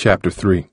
Chapter 3.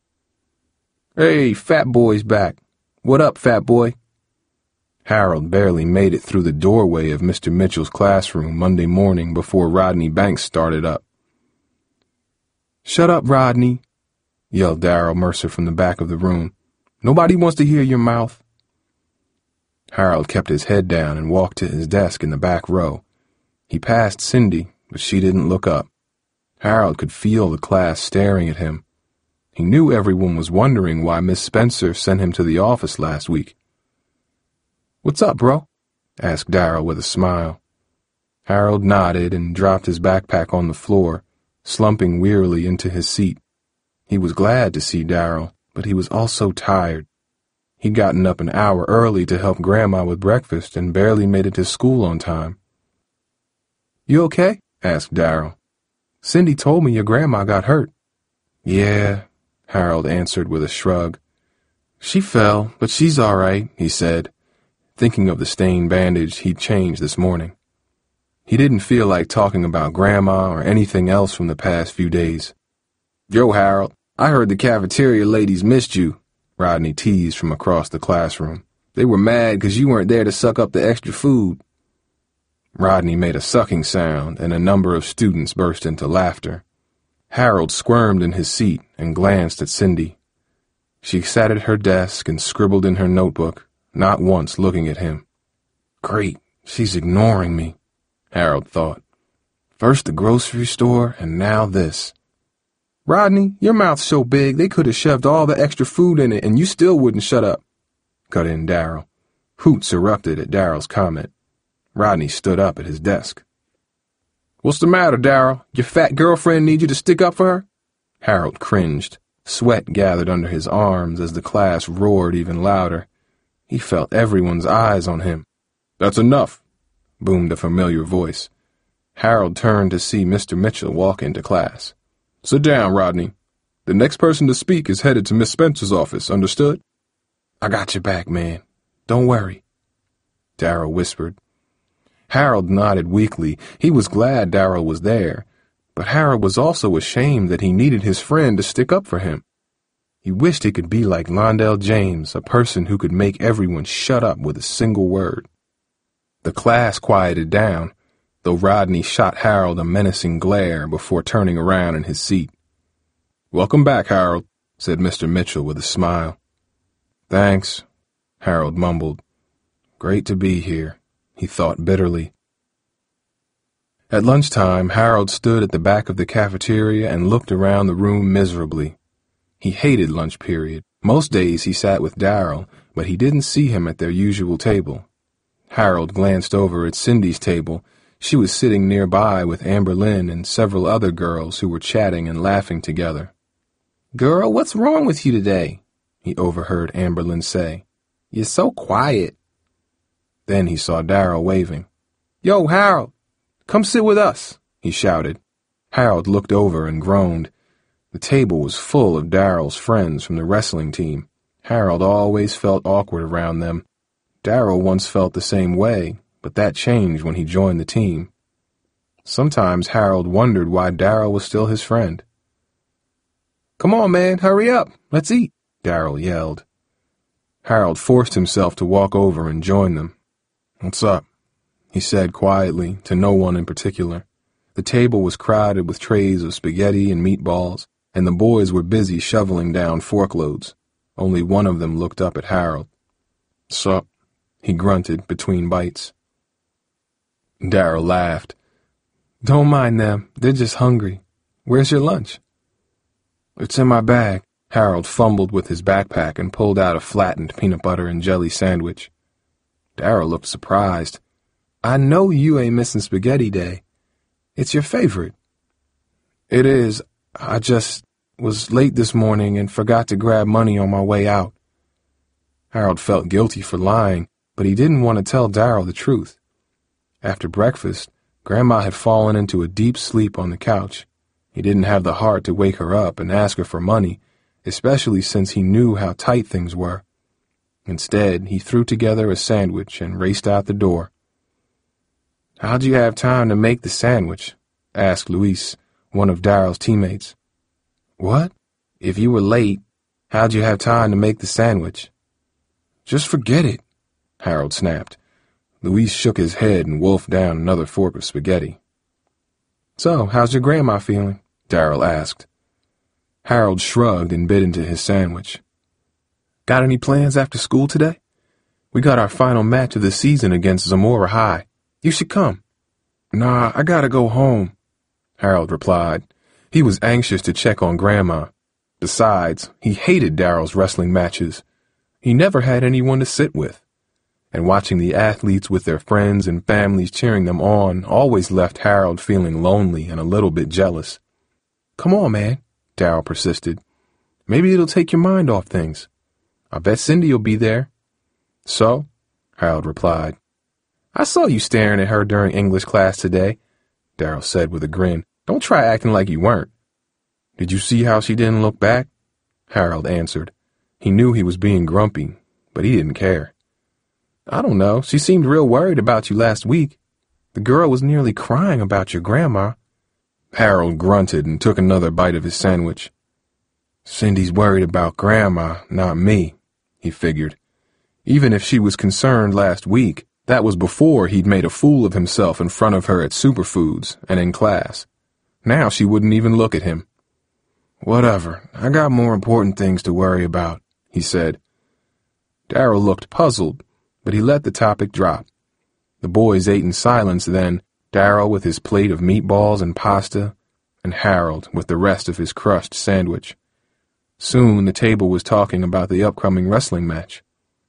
"Hey, Fat Boy's back. What up, Fat Boy?" Harold barely made it through the doorway of Mr. Mitchell's classroom Monday morning before Rodney Banks started up. "Shut up, Rodney," yelled Darrell Mercer from the back of the room. "Nobody wants to hear your mouth." Harold kept his head down and walked to his desk in the back row. He passed Cindy, but she didn't look up. Harold could feel the class staring at him. He knew everyone was wondering why Miss Spencer sent him to the office last week. "What's up, bro?" asked Darrell with a smile. Harold nodded and dropped his backpack on the floor, slumping wearily into his seat. He was glad to see Darrell, but he was also tired. He'd gotten up an hour early to help Grandma with breakfast and barely made it to school on time. "You okay?" asked Darrell. "Cindy told me your grandma got hurt." "Yeah," Harold answered with a shrug. "She fell, but she's all right," he said, thinking of the stained bandage he'd changed this morning. He didn't feel like talking about Grandma or anything else from the past few days. "Yo, Harold, I heard the cafeteria ladies missed you," Rodney teased from across the classroom. "They were mad 'cause you weren't there to suck up the extra food." Rodney made a sucking sound, and a number of students burst into laughter. Harold squirmed in his seat and glanced at Cindy. She sat at her desk and scribbled in her notebook, not once looking at him. "Great, she's ignoring me," Harold thought. "First the grocery store, and now this." "Rodney, your mouth's so big they could have shoved all the extra food in it and you still wouldn't shut up," cut in Darrell. Hoots erupted at Darrell's comment. Rodney stood up at his desk. "What's the matter, Darrell? Your fat girlfriend need you to stick up for her?" Harold cringed. Sweat gathered under his arms as the class roared even louder. He felt everyone's eyes on him. "That's enough," boomed a familiar voice. Harold turned to see Mr. Mitchell walk into class. "Sit down, Rodney. The next person to speak is headed to Miss Spencer's office, understood?" "I got your back, man. Don't worry," Darrell whispered. Harold nodded weakly. He was glad Darrell was there, but Harold was also ashamed that he needed his friend to stick up for him. He wished he could be like Londell James, a person who could make everyone shut up with a single word. The class quieted down, though Rodney shot Harold a menacing glare before turning around in his seat. "Welcome back, Harold," said Mr. Mitchell with a smile. "Thanks," Harold mumbled. "Great to be here," he thought bitterly. At lunchtime, Harold stood at the back of the cafeteria and looked around the room miserably. He hated lunch period. Most days he sat with Darrell, but he didn't see him at their usual table. Harold glanced over at Cindy's table. She was sitting nearby with Amber Lynn and several other girls who were chatting and laughing together. "Girl, what's wrong with you today?" he overheard Amber Lynn say. "You're so quiet." Then he saw Darrell waving. "Yo, Harold, come sit with us," he shouted. Harold looked over and groaned. The table was full of Darrell's friends from the wrestling team. Harold always felt awkward around them. Darrell once felt the same way, but that changed when he joined the team. Sometimes Harold wondered why Darrell was still his friend. "Come on, man, hurry up. Let's eat," Darrell yelled. Harold forced himself to walk over and join them. "What's up?" he said quietly, to no one in particular. The table was crowded with trays of spaghetti and meatballs, and the boys were busy shoveling down forkloads. Only one of them looked up at Harold. "Sup?" he grunted between bites. Darrell laughed. "Don't mind them. They're just hungry. Where's your lunch?" "It's in my bag." Harold fumbled with his backpack and pulled out a flattened peanut butter and jelly sandwich. Darrell looked surprised. "I know you ain't missing spaghetti day. It's your favorite." "It is. I just was late this morning and forgot to grab money on my way out." Harold felt guilty for lying, but he didn't want to tell Darrell the truth. After breakfast, Grandma had fallen into a deep sleep on the couch. He didn't have the heart to wake her up and ask her for money, especially since he knew how tight things were. Instead, he threw together a sandwich and raced out the door. "How'd you have time to make the sandwich?" asked Luis, one of Darrell's teammates. "What?" If you were late, how'd you have time to make the sandwich? Just forget it, Harold snapped. Luis shook his head and wolfed down another fork of spaghetti. So, how's your grandma feeling? Darryl asked. Harold shrugged and bit into his sandwich. Got any plans after school today? We got our final match of the season against Zamora High. You should come. Nah, I gotta go home, Harold replied. He was anxious to check on Grandma. Besides, he hated Darryl's wrestling matches. He never had anyone to sit with. And watching the athletes with their friends and families cheering them on always left Harold feeling lonely and a little bit jealous. Come on, man, Darryl persisted. Maybe it'll take your mind off things. I bet Cindy will be there. So? Harold replied. I saw you staring at her during English class today, Darryl said with a grin. Don't try acting like you weren't. Did you see how she didn't look back? Harold answered. He knew he was being grumpy, but he didn't care. I don't know. She seemed real worried about you last week. The girl was nearly crying about your grandma. Harold grunted and took another bite of his sandwich. Cindy's worried about Grandma, not me, he figured. Even if she was concerned last week, that was before he'd made a fool of himself in front of her at Superfoods and in class. Now she wouldn't even look at him. Whatever, I got more important things to worry about, he said. Darryl looked puzzled, but he let the topic drop. The boys ate in silence then, Darryl with his plate of meatballs and pasta, and Harold with the rest of his crushed sandwich. Soon the table was talking about the upcoming wrestling match.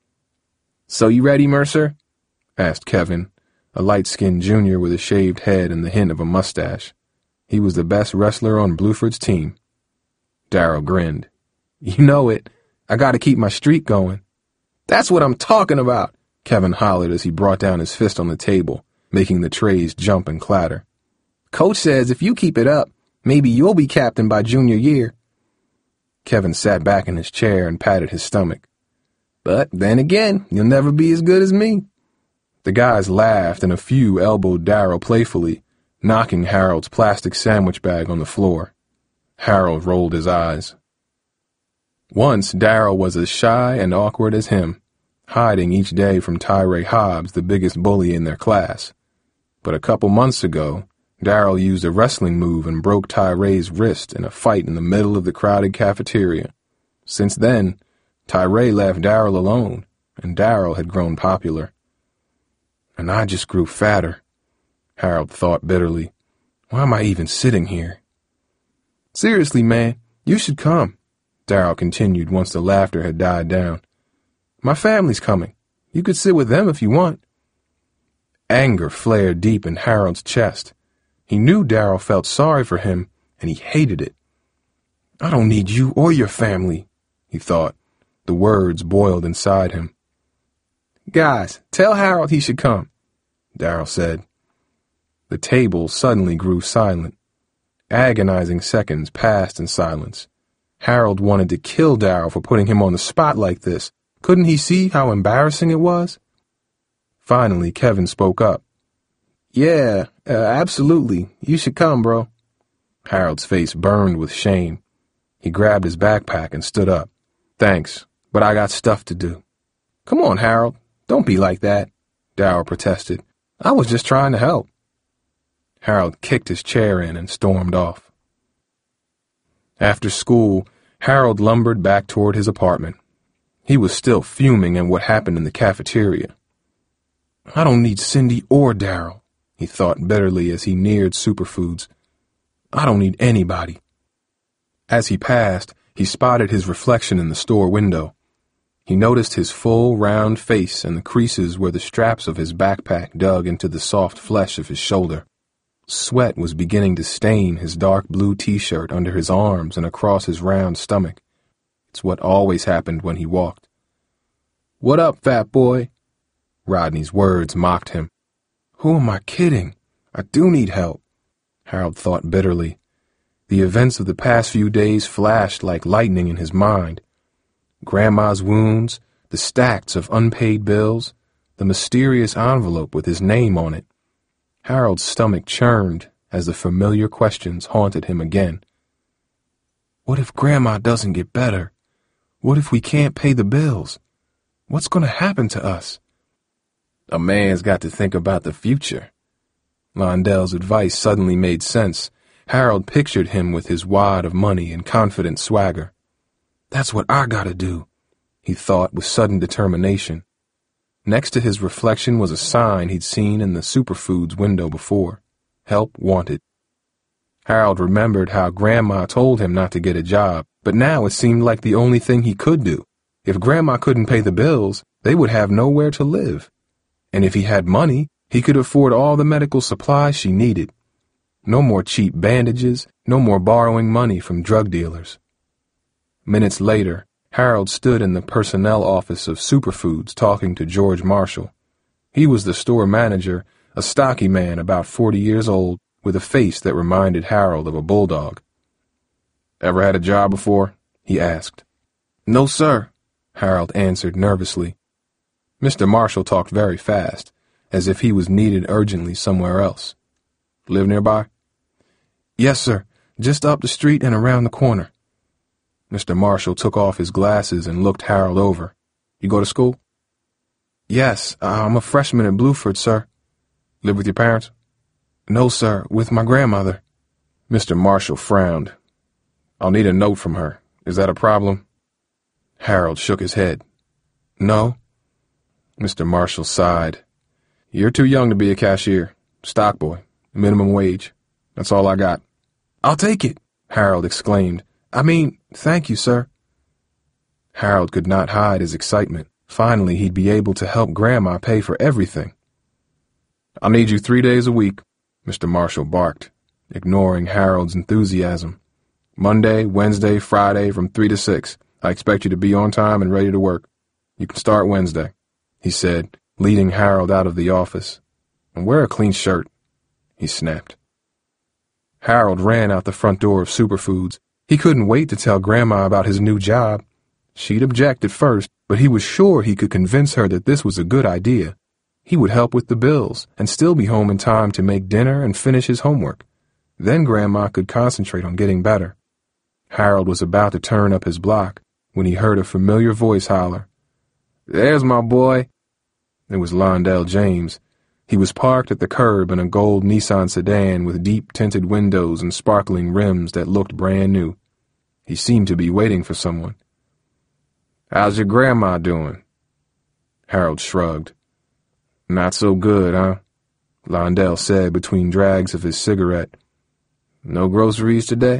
So you ready, Mercer? Asked Kevin, a light-skinned junior with a shaved head and the hint of a mustache. He was the best wrestler on Bluford's team. Darryl grinned. You know it. I gotta keep my streak going. That's what I'm talking about, Kevin hollered as he brought down his fist on the table, making the trays jump and clatter. Coach says if you keep it up, maybe you'll be captain by junior year. Kevin sat back in his chair and patted his stomach. But then again, you'll never be as good as me. The guys laughed and a few elbowed Darryl playfully, knocking Harold's plastic sandwich bag on the floor. Harold rolled his eyes. Once Darryl was as shy and awkward as him, hiding each day from Tyree Hobbs, the biggest bully in their class. But a couple months ago, Darryl used a wrestling move and broke Tyree's wrist in a fight in the middle of the crowded cafeteria. Since then, Tyree left Darryl alone, and Darryl had grown popular. And I just grew fatter, Harold thought bitterly. Why am I even sitting here? Seriously, man, you should come, Darryl continued once the laughter had died down. My family's coming. You could sit with them if you want. Anger flared deep in Harold's chest. He knew Darryl felt sorry for him, and he hated it. I don't need you or your family, he thought. The words boiled inside him. Guys, tell Harold he should come, Darryl said. The table suddenly grew silent. Agonizing seconds passed in silence. Harold wanted to kill Darryl for putting him on the spot like this. Couldn't he see how embarrassing it was? Finally, Kevin spoke up. Yeah, absolutely. You should come, bro. Harold's face burned with shame. He grabbed his backpack and stood up. Thanks, but I got stuff to do. Come on, Harold. Don't be like that, Darryl protested. I was just trying to help. Harold kicked his chair in and stormed off. After school, Harold lumbered back toward his apartment. He was still fuming at what happened in the cafeteria. I don't need Cindy or Darryl, he thought bitterly as he neared Superfoods. I don't need anybody. As he passed, he spotted his reflection in the store window. He noticed his full, round face and the creases where the straps of his backpack dug into the soft flesh of his shoulder. Sweat was beginning to stain his dark blue t-shirt under his arms and across his round stomach. It's what always happened when he walked. What up, fat boy? Rodney's words mocked him. Who am I kidding? I do need help, Harold thought bitterly. The events of the past few days flashed like lightning in his mind. Grandma's wounds, the stacks of unpaid bills, the mysterious envelope with his name on it. Harold's stomach churned as the familiar questions haunted him again. What if Grandma doesn't get better? What if we can't pay the bills? What's going to happen to us? A man's got to think about the future. Londell's advice suddenly made sense. Harold pictured him with his wad of money and confident swagger. That's what I gotta do, he thought with sudden determination. Next to his reflection was a sign he'd seen in the Superfoods window before. Help wanted. Harold remembered how Grandma told him not to get a job, but now it seemed like the only thing he could do. If Grandma couldn't pay the bills, they would have nowhere to live. And if he had money, he could afford all the medical supplies she needed. No more cheap bandages, no more borrowing money from drug dealers. Minutes later, Harold stood in the personnel office of Superfoods talking to George Marshall. He was the store manager, a stocky man about 40 years old, with a face that reminded Harold of a bulldog. Ever had a job before? He asked. No, sir, Harold answered nervously. Mr. Marshall talked very fast, as if he was needed urgently somewhere else. Live nearby? Yes, sir, just up the street and around the corner. Mr. Marshall took off his glasses and looked Harold over. You go to school? Yes, I'm a freshman at Blueford, sir. Live with your parents? No, sir, with my grandmother. Mr. Marshall frowned. I'll need a note from her. Is that a problem? Harold shook his head. No. Mr. Marshall sighed. You're too young to be a cashier. Stock boy. Minimum wage. That's all I got. I'll take it, Harold exclaimed. Thank you, sir. Harold could not hide his excitement. Finally, he'd be able to help Grandma pay for everything. I'll need you 3 days a week, Mr. Marshall barked, ignoring Harold's enthusiasm. Monday, Wednesday, Friday from 3 to 6. I expect you to be on time and ready to work. You can start Wednesday, he said, leading Harold out of the office. And wear a clean shirt, he snapped. Harold ran out the front door of Superfoods. He couldn't wait to tell Grandma about his new job. She'd object at first, but he was sure he could convince her that this was a good idea. He would help with the bills and still be home in time to make dinner and finish his homework. Then Grandma could concentrate on getting better. Harold was about to turn up his block when he heard a familiar voice holler. There's my boy. It was Londell James. He was parked at the curb in a gold Nissan sedan with deep tinted windows and sparkling rims that looked brand new. He seemed to be waiting for someone. How's your grandma doing? Harold shrugged. Not so good, huh? Londell said between drags of his cigarette. No groceries today?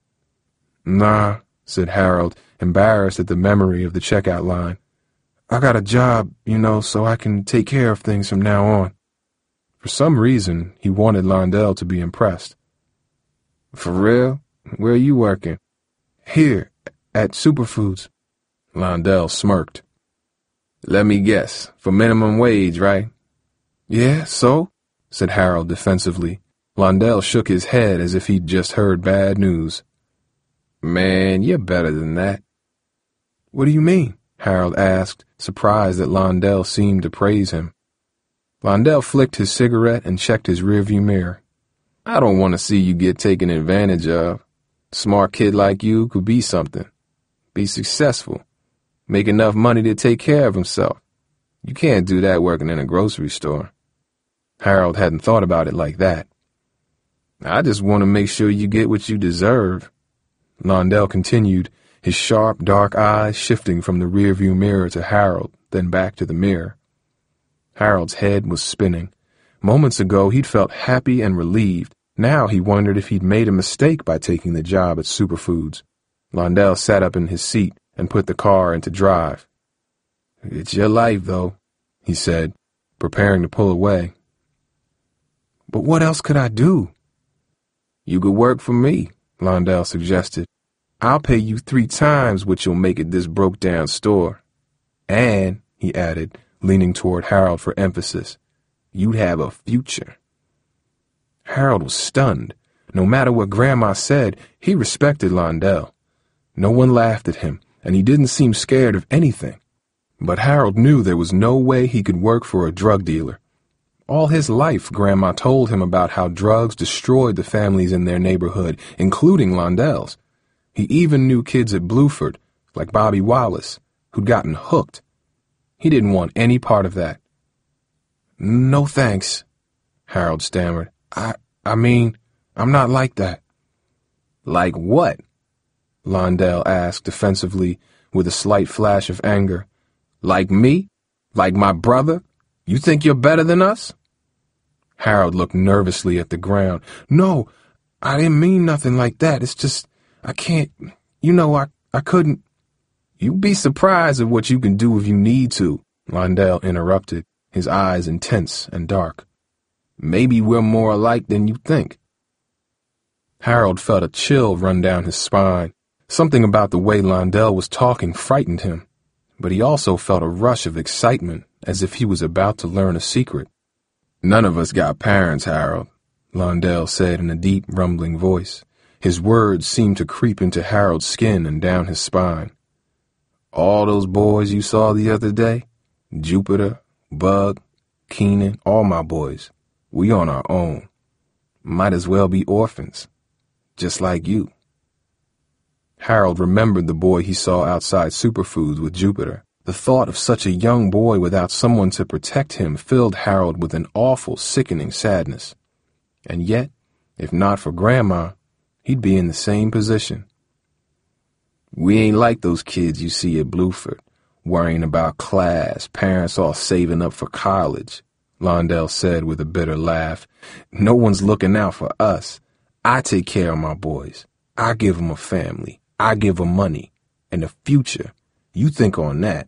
Nah, said Harold, embarrassed at the memory of the checkout line. I got a job, so I can take care of things from now on. For some reason, he wanted Londell to be impressed. For real? Where are you working? Here, at Superfoods. Londell smirked. Let me guess, for minimum wage, right? Yeah, so? Said Harold defensively. Londell shook his head as if he'd just heard bad news. Man, you're better than that. What do you mean? Harold asked, surprised that Londell seemed to praise him. Londell flicked his cigarette and checked his rearview mirror. I don't want to see you get taken advantage of. A smart kid like you could be something. Be successful. Make enough money to take care of himself. You can't do that working in a grocery store. Harold hadn't thought about it like that. I just want to make sure you get what you deserve. Londell continued, his sharp, dark eyes shifting from the rearview mirror to Harold, then back to the mirror. Harold's head was spinning. Moments ago, he'd felt happy and relieved. Now he wondered if he'd made a mistake by taking the job at Superfoods. Londell sat up in his seat and put the car into drive. It's your life, though, he said, preparing to pull away. But what else could I do? You could work for me, Londell suggested. I'll pay you 3 times what you'll make at this broke-down store. And, he added, leaning toward Harold for emphasis, you'd have a future. Harold was stunned. No matter what Grandma said, he respected Londell. No one laughed at him, and he didn't seem scared of anything. But Harold knew there was no way he could work for a drug dealer. All his life, Grandma told him about how drugs destroyed the families in their neighborhood, including Londell's. He even knew kids at Blueford, like Bobby Wallace, who'd gotten hooked. He didn't want any part of that. "No thanks," Harold stammered. I mean, I'm not like that." "Like what?" Londell asked defensively, with a slight flash of anger. "Like me? Like my brother? You think you're better than us?" Harold looked nervously at the ground. "No, I didn't mean nothing like that. It's just, I can't, I couldn't." "You'd be surprised at what you can do if you need to," Londell interrupted, his eyes intense and dark. "Maybe we're more alike than you think." Harold felt a chill run down his spine. Something about the way Londell was talking frightened him, but he also felt a rush of excitement, as if he was about to learn a secret. "None of us got parents, Harold," Londell said in a deep, rumbling voice. His words seemed to creep into Harold's skin and down his spine. "All those boys you saw the other day, Jupiter, Bug, Keenan, all my boys, we on our own. Might as well be orphans, just like you." Harold remembered the boy he saw outside Superfoods with Jupiter. The thought of such a young boy without someone to protect him filled Harold with an awful, sickening sadness. And yet, if not for Grandma, he'd be in the same position. "We ain't like those kids you see at Blueford, worrying about class, parents all saving up for college," Londell said with a bitter laugh. "No one's looking out for us. I take care of my boys. I give them a family. I give them money. And a future. You think on that."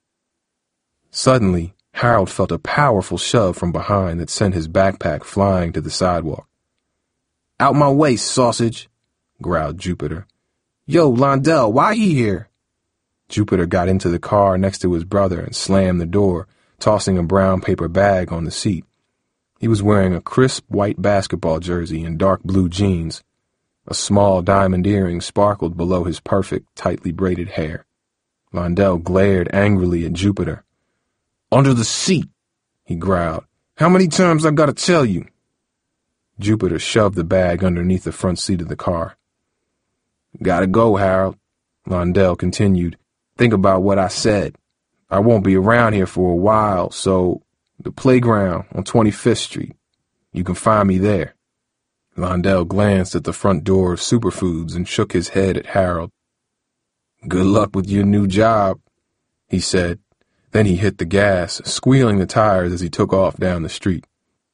Suddenly, Harold felt a powerful shove from behind that sent his backpack flying to the sidewalk. "Out my way, sausage," growled Jupiter. "Yo, Londell, why he here?" Jupiter got into the car next to his brother and slammed the door, tossing a brown paper bag on the seat. He was wearing a crisp white basketball jersey and dark blue jeans. A small diamond earring sparkled below his perfect, tightly braided hair. Londell glared angrily at Jupiter. "Under the seat," he growled. "How many times I gotta tell you?" Jupiter shoved the bag underneath the front seat of the car. "Gotta go, Harold," Londell continued. "Think about what I said. I won't be around here for a while, so the playground on 25th Street. You can find me there." Londell glanced at the front door of Superfoods and shook his head at Harold. "Good luck with your new job," he said. Then he hit the gas, squealing the tires as he took off down the street.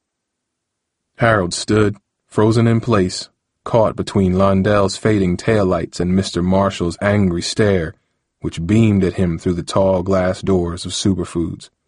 Harold stood, frozen in place, caught between Londell's fading taillights and Mr. Marshall's angry stare, which beamed at him through the tall glass doors of Superfoods.